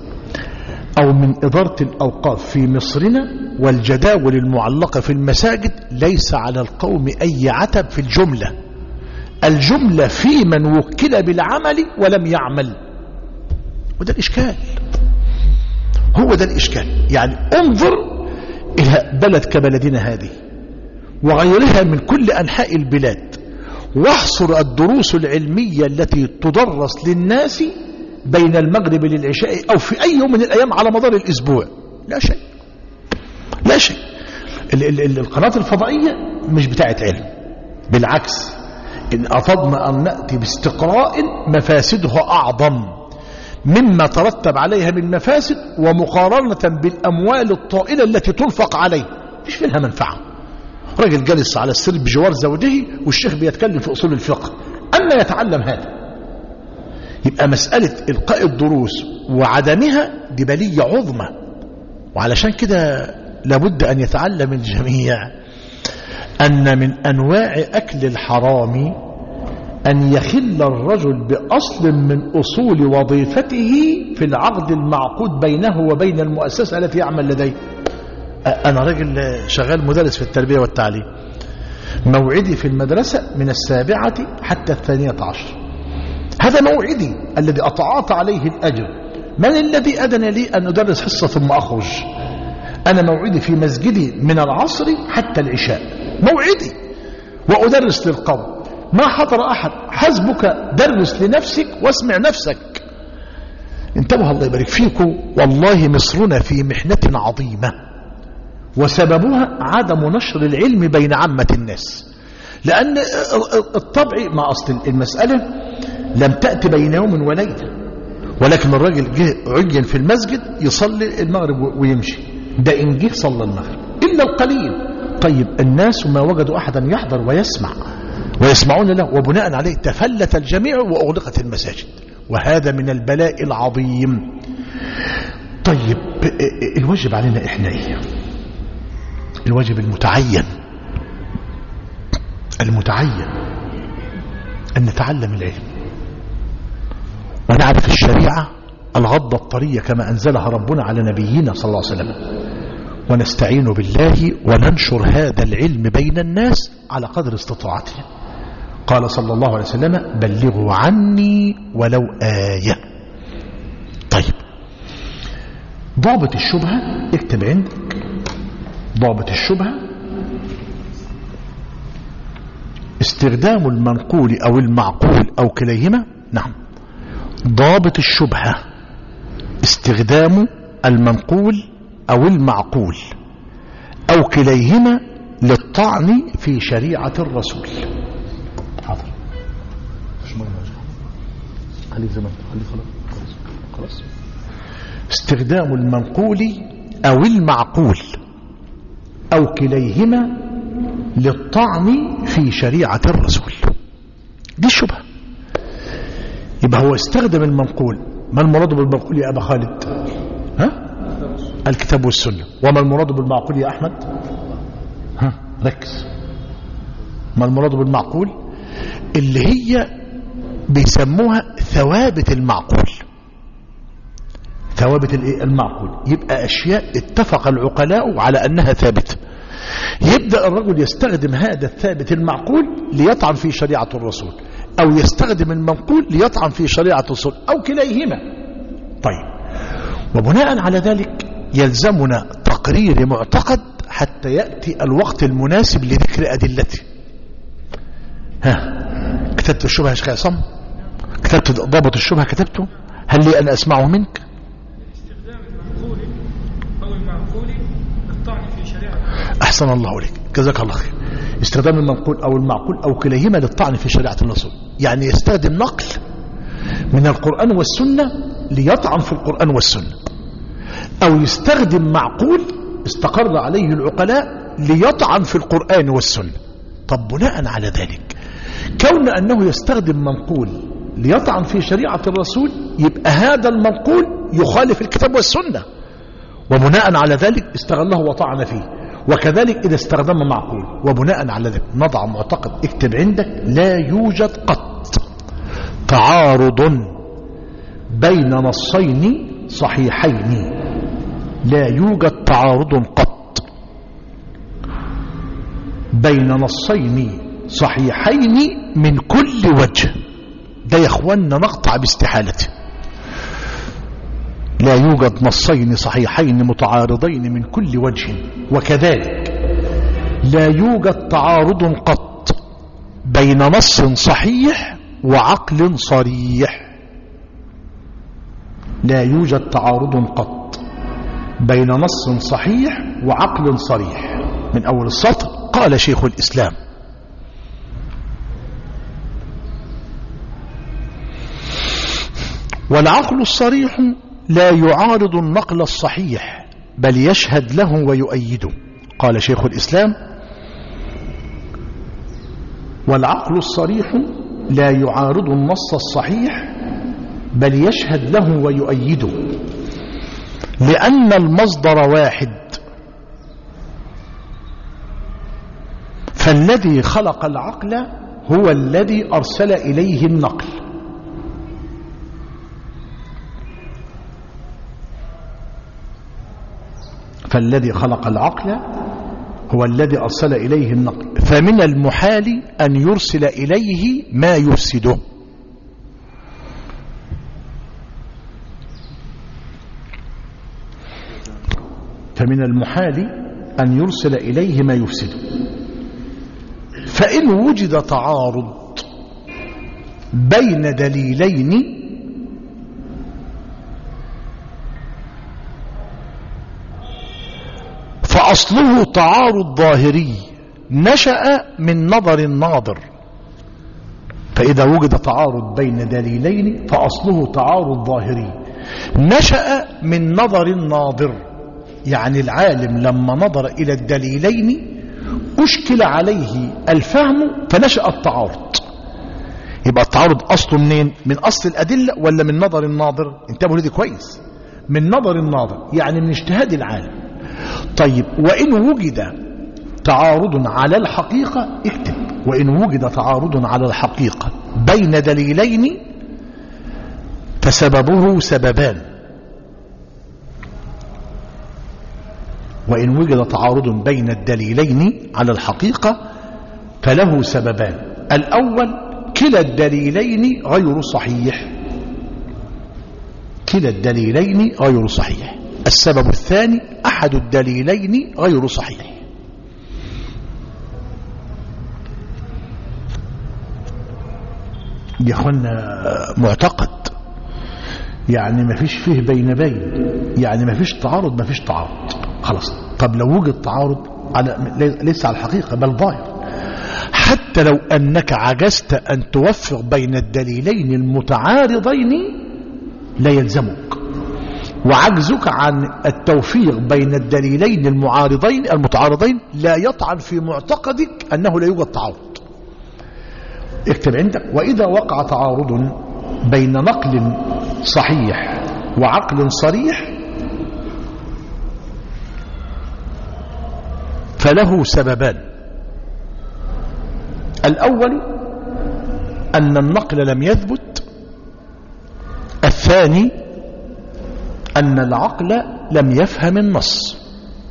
أو من إدارة الأوقاف في مصرنا والجداول المعلقة في المساجد، ليس على القوم أي عتب في الجملة. الجملة في من وكل بالعمل ولم يعمل، وده الإشكال، هو ده الإشكال. يعني انظر إلى بلد كبلدنا هذه وغيرها من كل أنحاء البلاد، واحصر الدروس العلمية التي تدرس للناس بين المغرب للعشاء أو في أي يوم من الأيام على مدار الأسبوع. لا شيء، لا شيء. ال ال ال القناة الفضائية مش بتاعت علم، بالعكس، إن أفضنا أن نأتي باستقراء مفاسدها أعظم مما ترتب عليها من مفاسد، ومقارنة بالأموال الطائلة التي تنفق عليه مش منها منفعة. رجل جالس على السرير بجوار زوجه والشيخ بيتكلم في أصول الفقه، أما يتعلم هذا؟ يبقى مسألة إلقاء الدروس وعدمها دي بلية عظمى. وعلشان كده لابد أن يتعلم الجميع أن من أنواع أكل الحرام أن يخل الرجل بأصل من أصول وظيفته في العقد المعقود بينه وبين المؤسسة التي يعمل لديه. أنا راجل شغال مدرس في التربية والتعليم، موعدي في المدرسة من السابعة حتى الثانية عشر، هذا موعدي الذي أتعاطى عليه الأجر. من الذي أذن لي أن أدرس حصة ثم أخرج؟ أنا موعدي في مسجدي من العصر حتى العشاء، موعدي، وأدرس للقوم. ما حضر أحد، حسبك درس لنفسك واسمع نفسك. انتبه الله يبارك فيكم، والله مصرنا في محنة عظيمة، وسببها عدم نشر العلم بين عامة الناس. لأن الطبع ما أصل المسألة لم تأتي بين يوم وليلة، ولكن الراجل جه عين في المسجد يصلي المغرب ويمشي، ده إن جه صلى المغرب إلا القليل. طيب الناس ما وجدوا أحدا يحضر ويسمع ويسمعون له، وبناء عليه تفلت الجميع وأغلقت المساجد، وهذا من البلاء العظيم. طيب الواجب علينا إحنا إيه؟ الواجب المتعين المتعين أن نتعلم العلم ونعرف الشريعة الغضة الطرية كما أنزلها ربنا على نبينا صلى الله عليه وسلم، ونستعين بالله وننشر هذا العلم بين الناس على قدر استطاعتهم. قال صلى الله عليه وسلم: بلغوا عني ولو آية. طيب ضابط الشبهة اكتب عندك، ضابط الشبهة استخدام المنقول أو المعقول أو كليهما. نعم، ضابط الشبهة استخدام المنقول أو المعقول أو كليهما للطعن في شريعة الرسول. حاضر، خليك زي ما انت، خليك خلاص خلاص. استخدام المنقول أو المعقول أو كليهما للطعن في شريعة الرسول، دي الشبهة. يبقى هو استخدم المنقول. ما المراد بالمنقول يا أبا خالد؟ ها؟ الكتاب والسنة. وما المراد بالمعقول يا أحمد؟ ها ركز. ما المراد بالمعقول؟ اللي هي بيسموها ثوابت المعقول، ثوابت المعقول يبقى أشياء اتفق العقلاء على أنها ثابتة، يبدأ الرجل يستخدم هذا الثابت المعقول ليطعن في شريعة الرسول، أو يستخدم المنقول ليطعن في شريعة الرسول، أو كليهما. طيب، وبناء على ذلك يلزمنا تقرير معتقد حتى يأتي الوقت المناسب لذكر أدلته. ها، كتبت الشبهة يا شيخ عصام؟ كتبت ضابط الشبهة؟ كتبته؟ هل لي أن أسمعه منك؟ استخدام المنقول أو المعقول للطعن في شريعة. أحسن الله عليك، جزاك الله خير. استخدام المنقول أو المعقول أو كليهما للطعن في شريعة الرسول، يعني يستخدم نقل من القرآن والسنة ليطعن في القرآن والسنة، أو يستخدم معقول استقر عليه العقلاء ليطعن في القرآن والسنة. طب بناء على ذلك، كون أنه يستخدم منقول ليطعن في شريعة الرسول، يبقى هذا المنقول يخالف الكتاب والسنة، وبناء على ذلك استغله وطعن فيه. وكذلك إذا استخدم معقول، وبناء على ذلك نضع معتقد، اكتب عندك: لا يوجد قط تعارض بين نصين صحيحين، لا يوجد تعارض قط بين نصين صحيحين من كل وجه. ده يا اخوانا نقطع باستحالته. لا يوجد نصين صحيحين متعارضين من كل وجه، وكذلك لا يوجد تعارض قط بين نص صحيح وعقل صريح. لا يوجد تعارض قط بين نص صحيح وعقل صريح. من أول السطر قال شيخ الإسلام: والعقل الصريح لا يعارض النقل الصحيح بل يشهد له ويؤيده. قال شيخ الإسلام: والعقل الصريح لا يعارض النص الصحيح بل يشهد له ويؤيده، لأن المصدر واحد، فالذي خلق العقل هو الذي أرسل إليه النقل. فالذي خلق العقل هو الذي أرسل إليه النقل، فمن المحال أن يرسل إليه ما يفسده. فمن المحال أن يرسل إليه ما يفسده. فإن وجد تعارض بين دليلين فأصله تعارض ظاهري نشأ من نظر الناظر. فإذا وجد تعارض بين دليلين فأصله تعارض ظاهري نشأ من نظر الناظر، يعني العالم لما نظر إلى الدليلين أشكل عليه الفهم فنشأ التعارض. يبقى التعارض أصله منين؟ من أصل الأدلة ولا من نظر الناظر؟ انتبهوا لدي كويس، من نظر الناظر يعني من اجتهاد العالم. طيب، وإن وجد تعارض على الحقيقة، اكتب: وإن وجد تعارض على الحقيقة بين دليلين فسببه سببان. وإن وجد تعارض بين الدليلين على الحقيقة فله سببان: الأول كلا الدليلين غير صحيح، كلا الدليلين غير صحيح. السبب الثاني أحد الدليلين غير صحيح. يا أخوانا معتقد، يعني ما فيش فيه بين بين، يعني ما فيش تعارض، ما فيش تعارض خلاص. طب لو وجد تعارض على ليس على الحقيقة بل ظاهر، حتى لو أنك عجزت أن توفق بين الدليلين المتعارضين لا يلزمك، وعجزك عن التوفيق بين الدليلين المعارضين المتعارضين لا يطعن في معتقدك أنه لا يوجد تعارض. اكتب عندك: وإذا وقع تعارض بين نقل صحيح وعقل صريح فله سببان: الأول أن النقل لم يثبت الثاني أن العقل لم يفهم النص.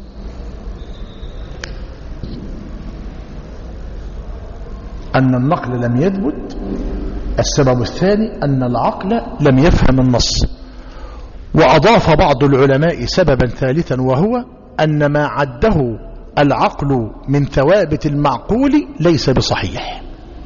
أن النقل لم يثبت. السبب الثاني أن العقل لم يفهم النص. وأضاف بعض العلماء سببا ثالثا، وهو أن ما عده العقل من ثوابت المعقول ليس بصحيح.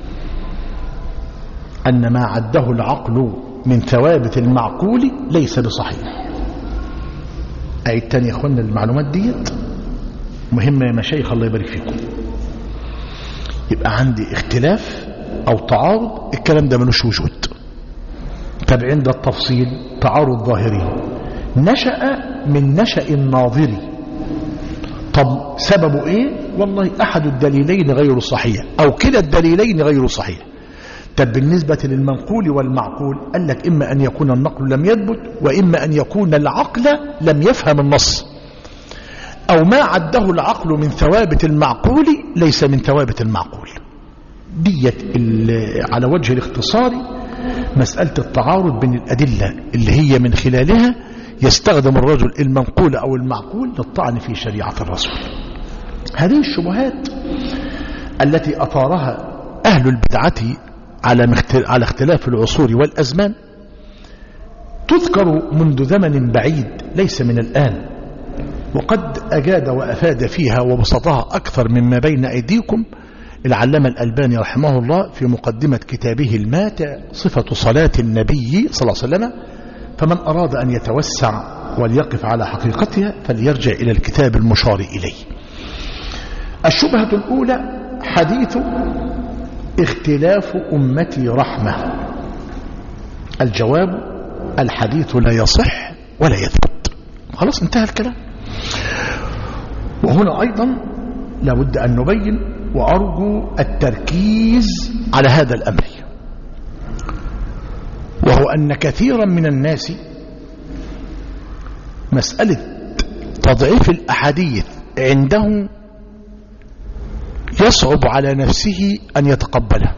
أن ما عده العقل من ثوابت المعقول ليس بصحيح. أي التاني يا أخوانا المعلومات ديت مهمة يا مشايخ، الله يبارك فيكم. يبقى عندي اختلاف أو تعارض، الكلام ده ملوش وجود. طب عند التفصيل تعارض ظاهري نشأ من نشأ الناظري. طب سببه ايه؟ والله احد الدليلين غير صحيح او كلا الدليلين غير صحيح. طب بالنسبة للمنقول والمعقول قال لك اما ان يكون النقل لم يثبت، واما ان يكون العقل لم يفهم النص، او ما عده العقل من ثوابت المعقول ليس من ثوابت المعقول. ديت على وجه الاختصار مسألة التعارض بين الأدلة اللي هي من خلالها يستخدم الرجل المنقول أو المعقول للطعن في شريعة الرسول. هذه الشبهات التي أثارها أهل البدعة على اختلاف العصور والأزمان تذكر منذ زمن بعيد ليس من الآن، وقد أجاد وأفاد فيها وبسطها أكثر مما بين أيديكم العلامة الألباني رحمه الله في مقدمة كتابه الماتع صفة صلاة النبي صلى الله عليه وسلم. فمن أراد أن يتوسع وليقف على حقيقتها فليرجع إلى الكتاب المشار إليه. الشبهة الأولى حديث اختلاف أمتي رحمة. الجواب الحديث لا يصح ولا يثبت. خلاص انتهى الكلام. وهنا أيضا لابد أن نبين وأرجو التركيز على هذا الأمر، وهو أن كثيرا من الناس مسألة تضعيف الأحاديث عنده يصعب على نفسه أن يتقبله.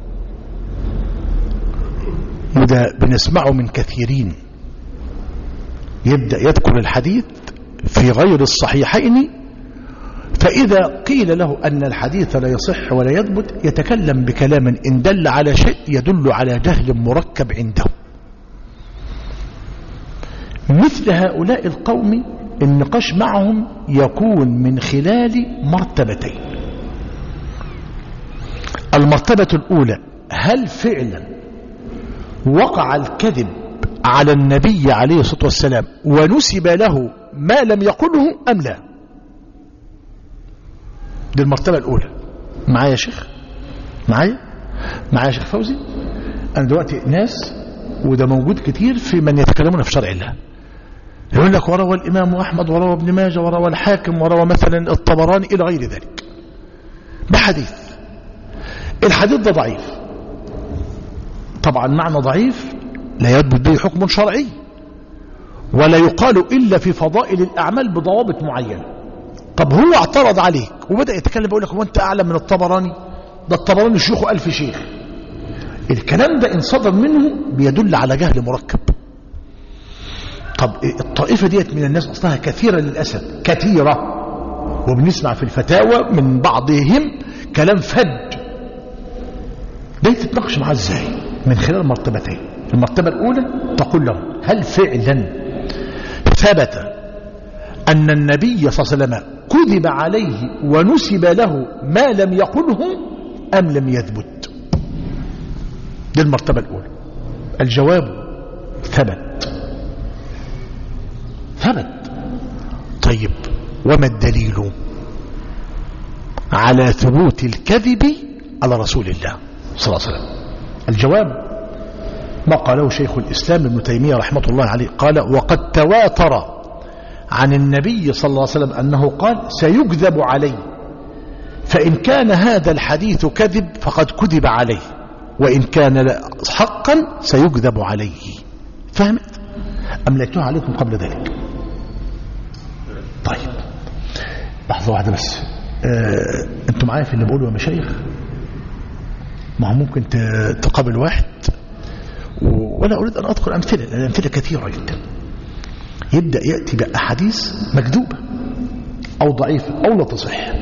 وده بنسمعه من كثيرين، يبدأ يذكر الحديث في غير الصحيحين، فإذا قيل له أن الحديث لا يصح ولا يثبت يتكلم بكلام إن دل على شيء يدل على جهل مركب عنده. مثل هؤلاء القوم النقاش معهم يكون من خلال مرتبتين. المرتبة الأولى: هل فعلا وقع الكذب على النبي عليه الصلاة والسلام ونسب له ما لم يقله أم لا؟ دي المرتبة الأولى. معايا يا شيخ؟ معايا؟ معايا يا شيخ فوزي؟ أنا دلوقتي ناس، وده موجود كتير في من يتكلمون في شرع الله، يقول لك وروى الإمام أحمد وروى ابن ماجه وروى الحاكم وروى مثلا الطبراني إلى غير ذلك بحديث. الحديث ده ضعيف. طبعا معنى ضعيف لا يثبت به حكم شرعي، ولا يقال إلا في فضائل الأعمال بضوابط معينة. طب هو اعترض عليك وبدأ يتكلم بيقول لك هو أنت أعلم من الطبراني؟ ده الطبراني شيوخه ألف شيخ. الكلام ده إن صدر منه بيدل على جهل مركب. طب الطائفة ديت من الناس أصلها كثيرة للأسف، كثيرة، وبنسمع في الفتاوى من بعضهم كلام فج. ده تتناقش معاه ازاي؟ من خلال مرتبتين. المرتبة الأولى تقول له هل فعلا ثبت أن النبي صلى الله عليه وسلم كذب عليه ونسب له ما لم يقله أم لم يثبت؟ دي المرتبة الأولى. الجواب ثبت. ثبت. طيب وما الدليل على ثبوت الكذب على رسول الله صلى الله عليه وسلم؟ الجواب ما قاله شيخ الإسلام ابن تيمية رحمة الله عليه، قال وقد تواتر عن النبي صلى الله عليه وسلم أنه قال سيكذب عليه، فإن كان هذا الحديث كذب فقد كذب عليه، وإن كان حقا سيكذب عليه. فهمت؟ أمليتها عليكم قبل ذلك. طيب لحظة واحدة بس. آه، انتوا معايا في اللي بقوله يا مشايخ؟ ما هو ممكن تقابل واحد ولا أريد أن أذكر أمثلة لأن الأمثلة كثيرة جدا. يبدأ يأتي بأحاديث مكذوبة أو ضعيفة أو لا تصح.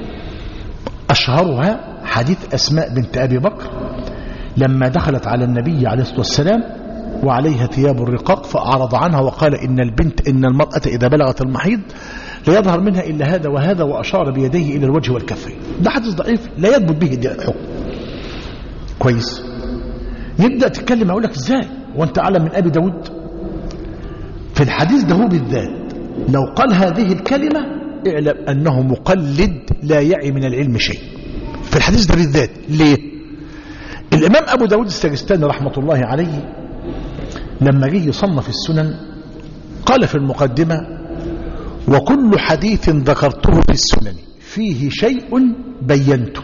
أشهرها حديث أسماء بنت أبي بكر لما دخلت على النبي عليه الصلاة والسلام وعليها ثياب الرقاق فأعرض عنها وقال إن البنت إن المرأة إذا بلغت المحيض لا يظهر منها إلا هذا وهذا، وأشار بيديه إلى الوجه والكفين. ده حديث ضعيف لا يثبت به الحكم. كويس. يبدأ تتكلم أقول لك إزاي وأنت أعلم من أبي داود؟ في الحديث ده هو بالذات لو قال هذه الكلمة اعلم أنه مقلد لا يعي من العلم شيء. في الحديث ده بالذات ليه؟ الإمام أبو داود السجستاني رحمة الله عليه لما جه يصنف السنن قال في المقدمة: وكل حديث ذكرته في السنن فيه شيء بينته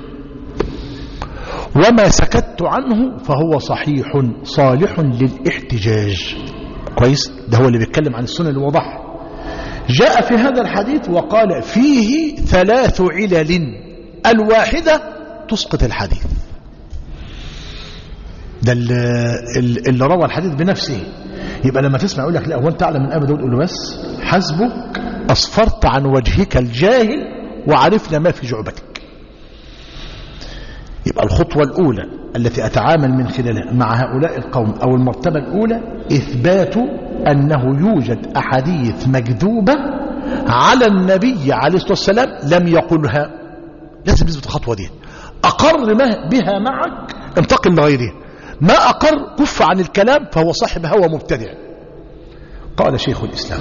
وما سكت عنه فهو صحيح صالح للاحتجاج. كويس. ده هو اللي بيتكلم عن السنن الوضح. جاء في هذا الحديث وقال فيه ثلاث علل الواحدة تسقط الحديث. ده اللي روى الحديث بنفسه. يبقى لما تسمع يقول لك لا هو انت اعلم من ابي داود، قول له بس حسبك اصفرت عن وجهك الجاهل وعرفنا ما في جعبتك. يبقى الخطوة الأولى التي أتعامل من خلالها مع هؤلاء القوم أو المرتبة الأولى إثبات أنه يوجد أحاديث مكذوبة على النبي عليه الصلاة والسلام لم يقلها. لازم نثبت الخطوة دي. أقر بها معك انتقل لغيره، ما أقر كف عن الكلام فهو صاحب هوى مبتدع. قال شيخ الإسلام،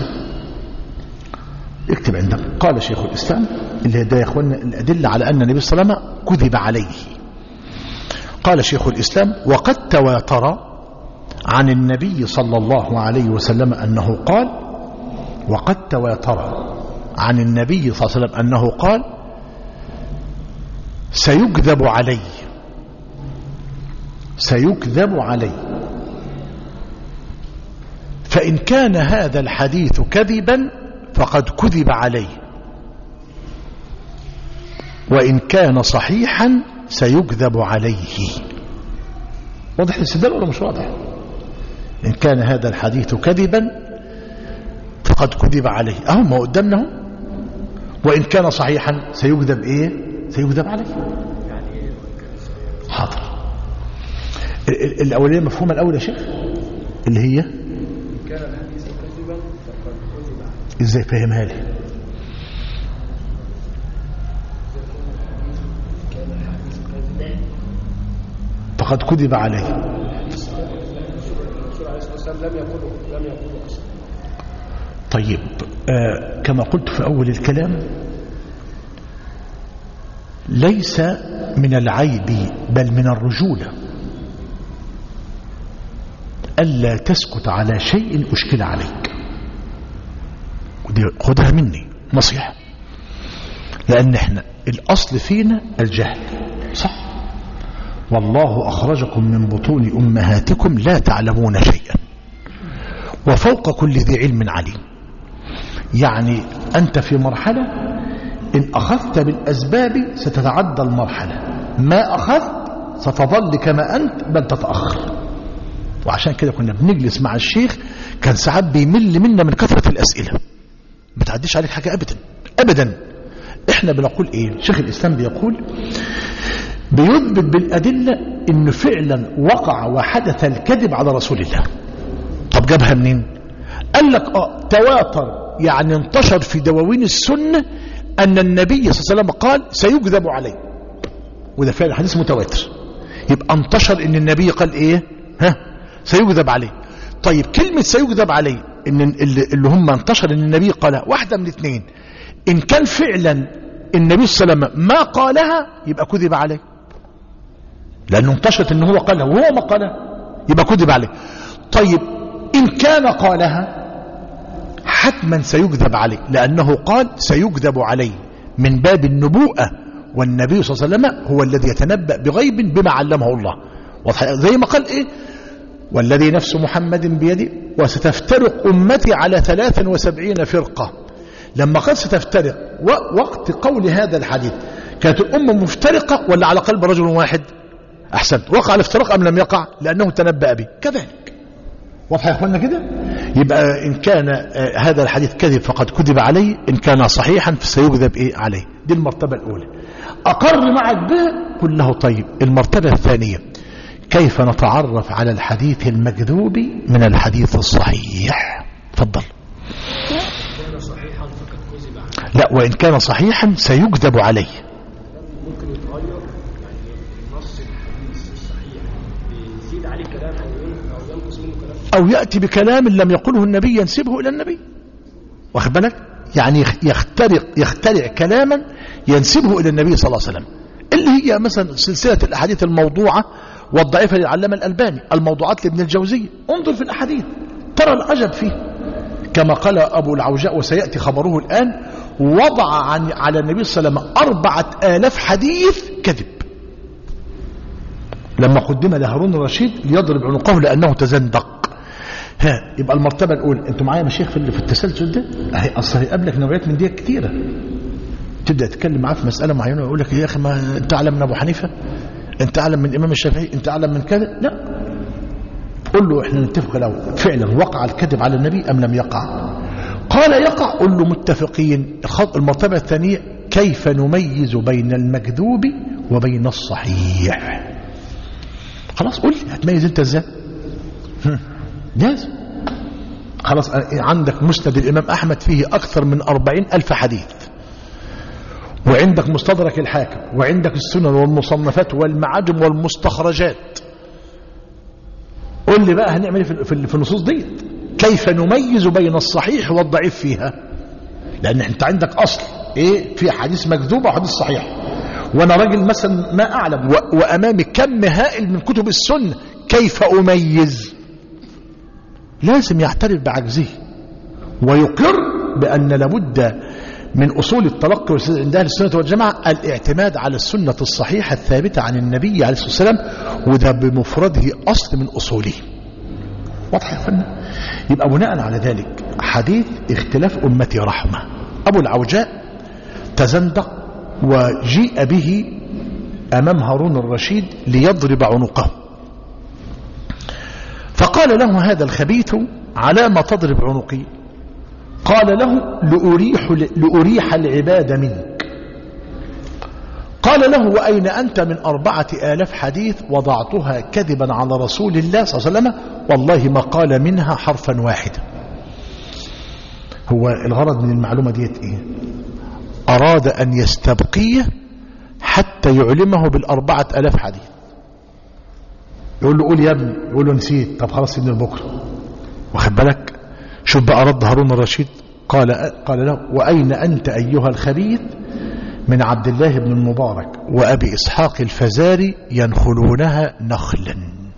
اكتب عندك، قال شيخ الإسلام اللي ده يا اخوانا الأدلة على أن النبي صلى الله عليه وسلم كذب عليه. قال شيخ الإسلام: وقد تواتر عن النبي صلى الله عليه وسلم أنه قال وقد تواتر عن النبي صلى الله عليه وسلم أنه قال سيكذب علي سيكذب علي فإن كان هذا الحديث كذبا فقد كذب عليه، وإن كان صحيحا سيكذب عليه. واضح الاستدلال ولا مش واضح؟ إن كان هذا الحديث كذبا فقد كذب عليه، أهو ما قدامنا. وإن كان صحيحا سيكذب إيه؟ سيكذب عليه. حاضر. الأولية مفهومة الأول يا شيخ اللي هي كان الحديث كذبا فقد كذب عليه. إزاي فهمها لي؟ كان الحديث كذبا فقد كذب عليه. الرسول عليه الصلاة والسلام لم يقوله لم يقوله أصلا. طيب آه كما قلت في أول الكلام ليس من العيب بل من الرجولة ألا تسكت على شيء أشكل عليك. ودي خدها مني نصيحة، لأن احنا الأصل فينا الجهل، صح؟ والله أخرجكم من بطون أمهاتكم لا تعلمون شيئا وفوق كل ذي علم عليم. يعني أنت في مرحلة إن أخذت بالأسباب ستتعدى المرحلة، ما أخذت ستظل كما أنت بل تتأخر. وعشان كده كنا بنجلس مع الشيخ كان ساعات بيمل منا من كثرة الأسئلة، ما تعديش عليك حاجة أبدا أبدا. إحنا بنقول إيه؟ شيخ الإسلام بيقول بيثبت بالأدلة إنه فعلا وقع وحدث الكذب على رسول الله. طب جابها منين؟ قال لك آه تواتر، يعني انتشر في دواوين السنة أن النبي صلى الله عليه وسلم قال سيكذب عليه، وده فعلا حديث متواتر. يبقى انتشر إن النبي قال إيه؟ ها سيكذب عليه. طيب كلمة سيكذب عليه إن اللي هم انتشر إن النبي قالها واحدة من اثنين: إن كان فعلا النبي صلى الله عليه وسلم ما قالها يبقى كذب عليه، لأنه انتشرت إن هو قالها وهو ما قالها يبقى كذب عليه. طيب إن كان قالها حتما سيكذب عليه، لأنه قال سيكذب عليه من باب النبوءة، والنبي صلى الله عليه وسلم هو الذي يتنبأ بغيب بما علمه الله. زي ما قال إيه؟ والذي نفس محمد بيده وستفترق أمتي على ثلاث وسبعين فرقة. لما قال ستفترق وقت قول هذا الحديث كانت الأمة مفترقة ولا على قلب رجل واحد؟ أحسنت. وقع الافتراق أم لم يقع؟ لأنه تنبأ به. كذلك واضح يا اخوانا كده؟ يبقى ان كان آه هذا الحديث كذب فقد كذب عليه، ان كان صحيحا فسيكذب ايه عليه. دي المرتبة الاولى. اقر معك بها كله. طيب المرتبة الثانية، كيف نتعرف على الحديث المكذوب من الحديث الصحيح؟ تفضل. كان صحيحا فقد كذب عليه. لا، وان كان صحيحا سيكذب عليه. ممكن يتغير، يعني نص الحديث الصحيح بيزيد عليه كلام او ينقص منه كلام، او ياتي بكلام لم يقله النبي ينسبه الى النبي، واخد بالك؟ يعني يخترع يخترع كلاما ينسبه الى النبي صلى الله عليه وسلم، اللي هي مثلا سلسله الاحاديث الموضوعه والضعيفه للعلامه الالباني، الموضوعات لابن الجوزي. انظر في الاحاديث ترى العجب فيه، كما قال ابو العوجاء وسياتي خبره الان، وضع عن على النبي صلى الله عليه وسلم أربعة آلاف حديث كذب لما قدم لهارون الرشيد ليضرب عنقه لانه تزندق. ها، يبقى المرتبه الاولى. انتوا معايا يا مشايخ في التسلسل ده؟ اهي اصل هيقابلك نوعيات من دي كتيره، تبدا تتكلم معاه في مساله معينه ويقول لك يا اخي ما انت اعلم من ابو حنيفه، انت اعلم من الامام الشافعي، انت اعلم من كذا. لا، قل له احنا نتفق لو فعلا وقع الكذب على النبي ام لم يقع. قال يقع، قل له متفقين. المرتبه الثانيه، كيف نميز بين المكذوب وبين الصحيح؟ خلاص قل لي هتميز انت ازاي؟ لازم. خلاص عندك مسند الامام احمد فيه اكثر من أربعين ألف حديث، وعندك مستدرك الحاكم، وعندك السنن والمصنفات والمعاجم والمستخرجات. قل لي بقى هنعمل ايه في النصوص دي؟ كيف نميز بين الصحيح والضعيف فيها؟ لان انت عندك اصل ايه؟ في حديث مكذوب وحديث صحيح، وانا راجل مثلا ما اعلم وامامي كم هائل من كتب السنه، كيف اميز؟ لازم يعترف بعجزه ويقر بان لابد من اصول التلقي عند اهل السنه والجماعه الاعتماد على السنه الصحيحه الثابته عن النبي عليه الصلاه والسلام، وده بمفرده اصل من اصوله. واضح يا فندم؟ يبقى بناء على ذلك حديث اختلاف امتي رحمه، ابو العوجاء تزندق وجيء به امام هارون الرشيد ليضرب عنقه، فقال له هذا الخبيث على ما تضرب عنقي؟ قال له لأريح, لأريح العباد منك. قال له وأين أنت من أربعة آلاف حديث وضعتها كذبا على رسول الله صلى الله عليه وسلم والله ما قال منها حرفا واحدا. هو الغرض من المعلومة ديت إيه؟ أراد أن يستبقيه حتى يعلمه بالأربعة آلاف حديث. يقول له قول يا ابني، يقول له نسيت، طب خلاص سيبني لبكره. واخد بالك؟ شوف بقى رد هارون الرشيد، قال قال له وأين أنت أيها الخبيث من عبد الله بن المبارك وأبي إسحاق الفزاري ينخلونها نخلا.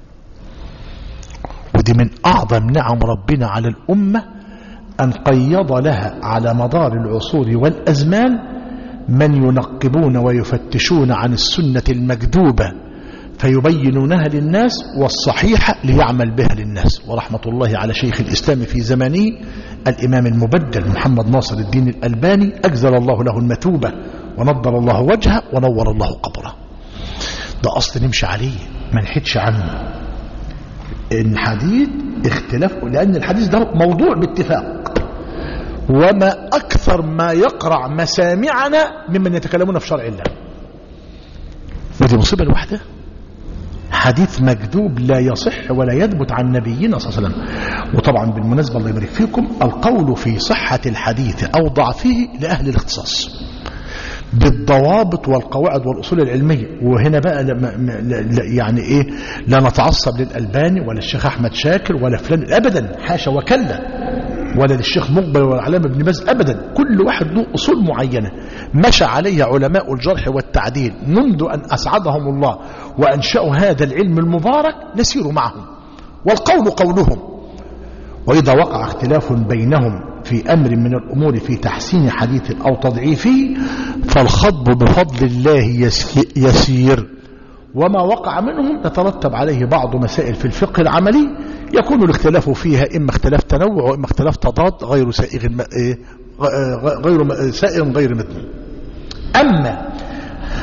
ودي من أعظم نعم ربنا على الأمة أن قيض لها على مدار العصور والأزمان من ينقبون ويفتشون عن السنة المكذوبة فيبينونها للناس والصحيحة ليعمل بها للناس. ورحمة الله على شيخ الإسلام في زمانه الإمام المبدل محمد ناصر الدين الألباني، أجزل الله له المثوبة ونضر الله وجهه ونور الله قبره. ده أصل نمشي عليه ما نحدش عنه. الحديث اختلاف، لأن الحديث ده موضوع باتفاق، وما أكثر ما يقرع مسامعنا ممن يتكلمون في شرع الله. ودي مصيبة لوحدها. حديث مكذوب لا يصح ولا يثبت عن نبينا صلى الله عليه وسلم. وطبعا بالمناسبة الله يبارك فيكم، القول في صحة الحديث أو ضعفه لأهل الاختصاص بالضوابط والقواعد والأصول العلمية. وهنا بقى يعني إيه، لا نتعصب للألباني ولا الشيخ أحمد شاكر ولا فلان أبدا، حاشا وكلا، ولا للشيخ مقبل ولا العلامة ابن باز أبدا. كل واحد له أصول معينة مشى عليها علماء الجرح والتعديل منذ أن أسعدهم الله وأنشأوا هذا العلم المبارك، نسير معهم والقول قولهم. وإذا وقع اختلاف بينهم في أمر من الأمور في تحسين حديث أو تضعيفه فالخطب بفضل الله يسير، وما وقع منهم يترتب عليه بعض مسائل في الفقه العملي يكون الاختلاف فيها إما اختلاف تنوع وإما اختلاف تضاد غير سائغ غير سائغ غير مذموم. أما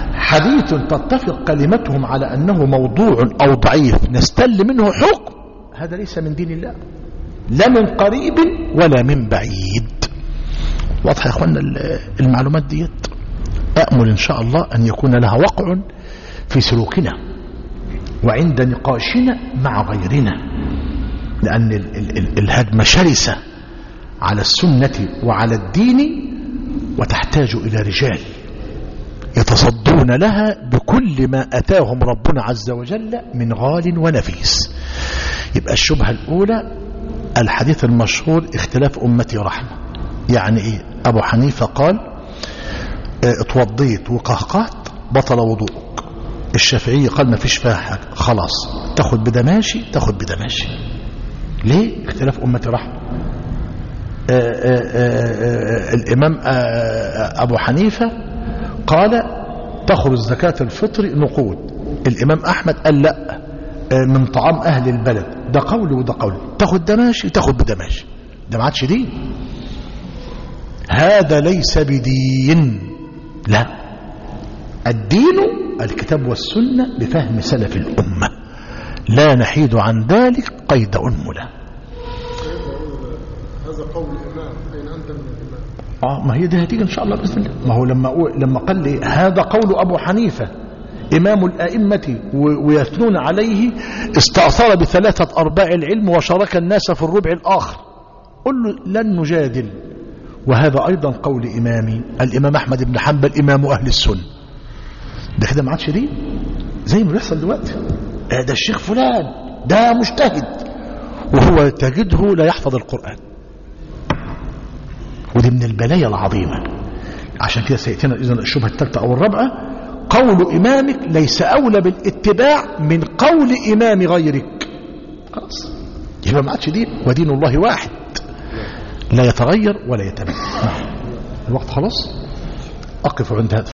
حديث تتفق كلمتهم على أنه موضوع أو ضعيف نستل منه حكم، هذا ليس من دين الله، لا من قريب ولا من بعيد. واضح يا اخوانا المعلومات ديت؟ أأمل إن شاء الله أن يكون لها وقع في سلوكنا وعند نقاشنا مع غيرنا، لأن الهجمة شرسة على السنة وعلى الدين، وتحتاج إلى رجال يتصدون لها بكل ما أتاهم ربنا عز وجل من غال ونفيس. يبقى الشبهة الأولى الحديث المشهور اختلاف أمتي رحمة. يعني إيه؟ أبو حنيفة قال اتوضيت وقهقهت بطل وضوءك. الشافعي قال ما فيش فيها حاجة، خلاص تاخد بدا ماشي تاخد بدا ماشي. ليه؟ اختلاف أمتي رحمة. الإمام آآ أبو حنيفة قال تخرج زكاة الفطر نقود. الإمام أحمد قال لا، من طعام أهل البلد. ده قول وده قول، تاخد ده ماشي تاخد بدا ماشي. ده ما عادش دين، هذا ليس بدين. لا، الدين الكتاب والسنة بفهم سلف الأمة، لا نحيد عن ذلك قيد أنملة. هذا قول الإمام، أين أنت من الإمام؟ آه ما هي دي هتيجي إن شاء الله بإذن الله. ما هو لما لما قال لي هذا قول أبو حنيفة إمام الأئمة ويثنون عليه، استأثر بثلاثة أرباع العلم وشارك الناس في الربع الآخر. قل له لن نجادل، وهذا أيضا قول إمامي الإمام أحمد بن حنبل إمام أهل السنة. ده كده ما عادش دين زي ما بيحصل دلوقتي. ده الشيخ فلان ده مجتهد، وهو تجده لا يحفظ القرآن. ودي من البلايا العظيمة. عشان كده سيأتينا إذن الشبهة الثالثة أو الرابعة، قول إمامك ليس أولى بالاتباع من قول إمام غيرك. خلاص يبقى ما عادش دين، ودين الله واحد لا يتغير ولا يتبدل. الوقت خلاص، أقف عند هذا.